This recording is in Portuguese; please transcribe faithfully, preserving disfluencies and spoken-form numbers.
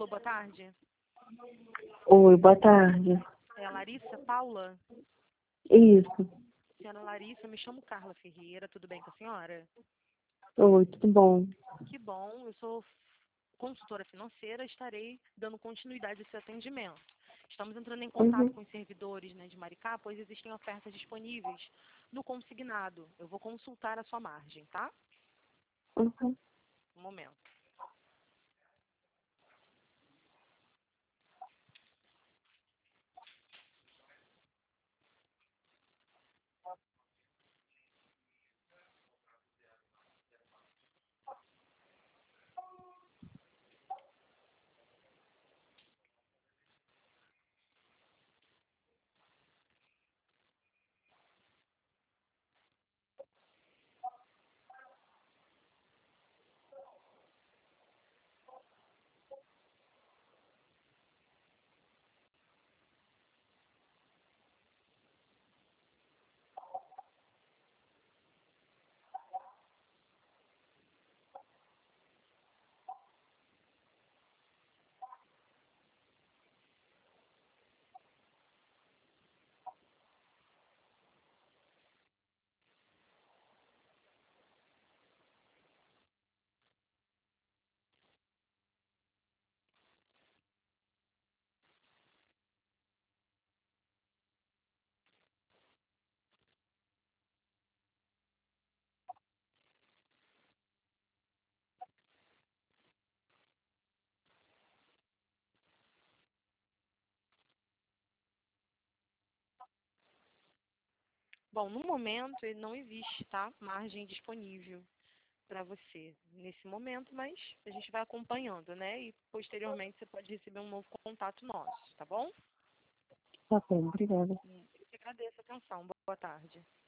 Alô, boa tarde. Oi, boa tarde. É a Larissa Paula? Isso. Senhora Larissa, me chamo Carla Ferreira, tudo bem com a senhora? Oi, tudo bom? Que bom, eu sou consultora financeira, estarei dando continuidade a esse atendimento. Estamos entrando em contato Uhum, com os servidores, né, de Maricá, pois existem ofertas disponíveis no consignado. Eu vou consultar a sua margem, tá? uhum. Um momento. Bom, no momento ele não existe, tá? Margem disponível para você nesse momento, mas a gente vai acompanhando, né? E posteriormente você pode receber um novo contato nosso, tá bom? Tá bom, obrigada. Eu que agradeço a atenção. Boa tarde.